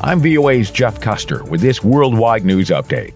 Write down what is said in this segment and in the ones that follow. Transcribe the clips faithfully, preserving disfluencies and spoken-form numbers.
I'm V O A's Jeff Custer with this worldwide news update.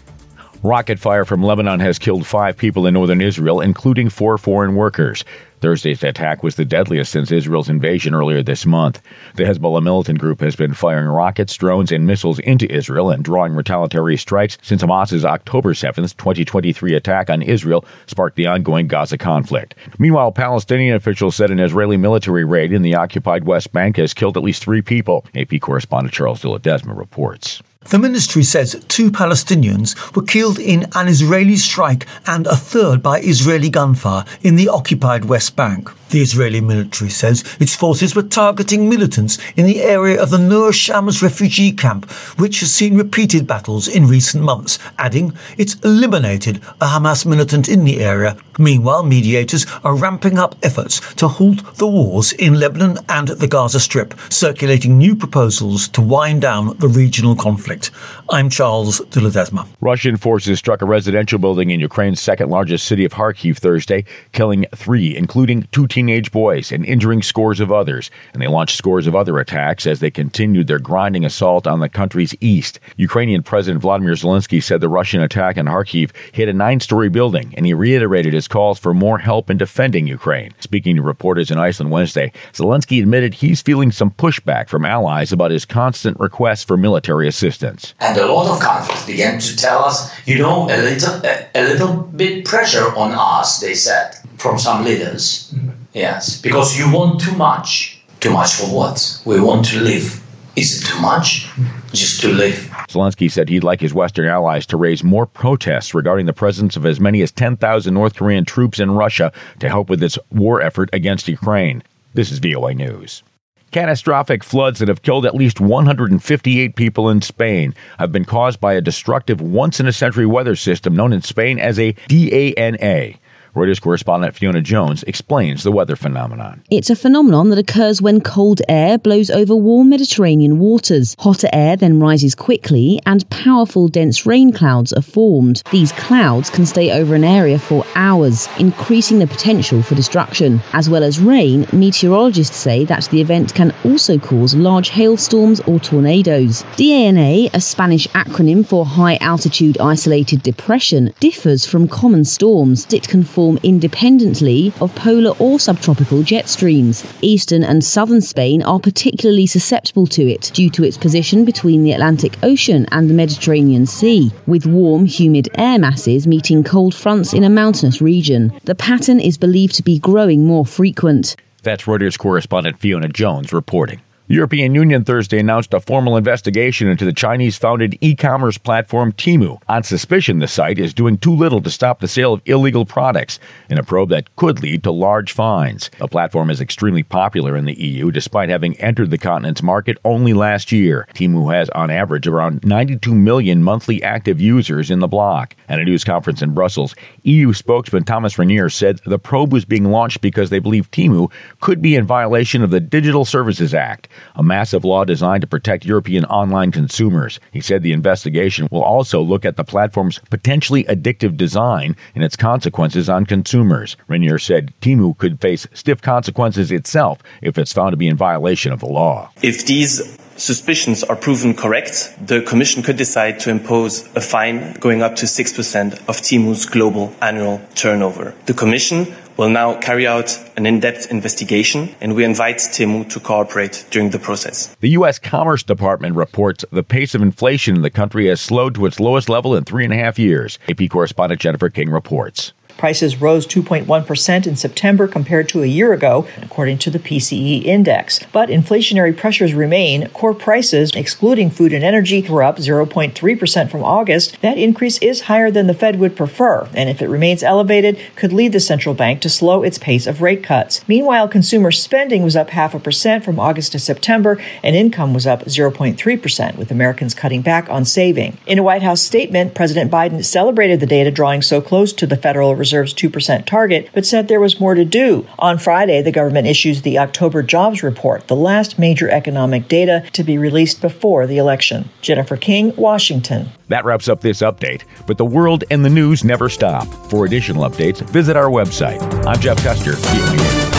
Rocket fire from Lebanon has killed five people in northern Israel, including four foreign workers. Thursday's attack was the deadliest since Israel's invasion earlier this month. The Hezbollah militant group has been firing rockets, drones, and missiles into Israel and drawing retaliatory strikes since Hamas's October seventh, twenty twenty-three attack on Israel sparked the ongoing Gaza conflict. Meanwhile, Palestinian officials said an Israeli military raid in the occupied West Bank has killed at least three people. A P correspondent Charles de Ledesma reports. The ministry says two Palestinians were killed in an Israeli strike and a third by Israeli gunfire in the occupied West Bank. The Israeli military says its forces were targeting militants in the area of the Nur Shams refugee camp, which has seen repeated battles in recent months, adding it's eliminated a Hamas militant in the area. Meanwhile, mediators are ramping up efforts to halt the wars in Lebanon and the Gaza Strip, circulating new proposals to wind down the regional conflict. I'm Charles de Ledesma. Russian forces struck a residential building in Ukraine's second-largest city of Kharkiv Thursday, killing three, including two teenage boys, and injuring scores of others. And they launched scores of other attacks as they continued their grinding assault on the country's east. Ukrainian President Vladimir Zelensky said the Russian attack on Kharkiv hit a nine-story building, and he reiterated his calls for more help in defending Ukraine. Speaking to reporters in Iceland Wednesday, Zelensky admitted he's feeling some pushback from allies about his constant requests for military assistance. And a lot of countries began to tell us, you know, a little, a, a little bit pressure on us, they said, from some leaders. Mm-hmm. Yes, because you want too much. Too much for what? We want to live. Is it too much? Just to live. Zelensky said he'd like his Western allies to raise more protests regarding the presence of as many as ten thousand North Korean troops in Russia to help with its war effort against Ukraine. This is V O A News. Catastrophic floods that have killed at least one hundred fifty-eight people in Spain have been caused by a destructive once-in-a-century weather system known in Spain as a D A N A. Reuters correspondent Fiona Jones explains the weather phenomenon. It's a phenomenon that occurs when cold air blows over warm Mediterranean waters. Hotter air then rises quickly and powerful dense rain clouds are formed. These clouds can stay over an area for hours, increasing the potential for destruction. As well as rain, meteorologists say that the event can also cause large hailstorms or tornadoes. D A N A, a Spanish acronym for High Altitude Isolated Depression, differs from common storms. It can form independently of polar or subtropical jet streams. Eastern and southern Spain are particularly susceptible to it due to its position between the Atlantic Ocean and the Mediterranean Sea, with warm, humid air masses meeting cold fronts in a mountainous region. The pattern is believed to be growing more frequent. That's Reuters correspondent Fiona Jones reporting. The European Union Thursday announced a formal investigation into the Chinese-founded e-commerce platform Temu on suspicion the site is doing too little to stop the sale of illegal products in a probe that could lead to large fines. The platform is extremely popular in the E U despite having entered the continent's market only last year. Temu has on average around ninety-two million monthly active users in the bloc. At a news conference in Brussels, E U spokesman Thomas Renier said the probe was being launched because they believe Temu could be in violation of the Digital Services Act, a massive law designed to protect European online consumers. He said the investigation will also look at the platform's potentially addictive design and its consequences on consumers. Renier said Temu could face stiff consequences itself if it's found to be in violation of the law. If these suspicions are proven correct, the Commission could decide to impose a fine going up to six percent of Temu's global annual turnover. The Commission will now carry out an in-depth investigation, and we invite Temu to cooperate during the process. The U S Commerce Department reports the pace of inflation in the country has slowed to its lowest level in three and a half years. A P correspondent Jennifer King reports. Prices rose two point one percent in September compared to a year ago, according to the P C E index. But inflationary pressures remain. Core prices, excluding food and energy, were up zero point three percent from August. That increase is higher than the Fed would prefer, and if it remains elevated, could lead the central bank to slow its pace of rate cuts. Meanwhile, consumer spending was up half a percent from August to September, and income was up zero point three percent, with Americans cutting back on saving. In a White House statement, President Biden celebrated the data drawing so close to the Federal Reserve's two percent target, but said there was more to do. On Friday, the government issues the October jobs report, the last major economic data to be released before the election. Jennifer King, Washington. That wraps up this update, but the world and the news never stop. For additional updates, visit our website. I'm Jeff Custer.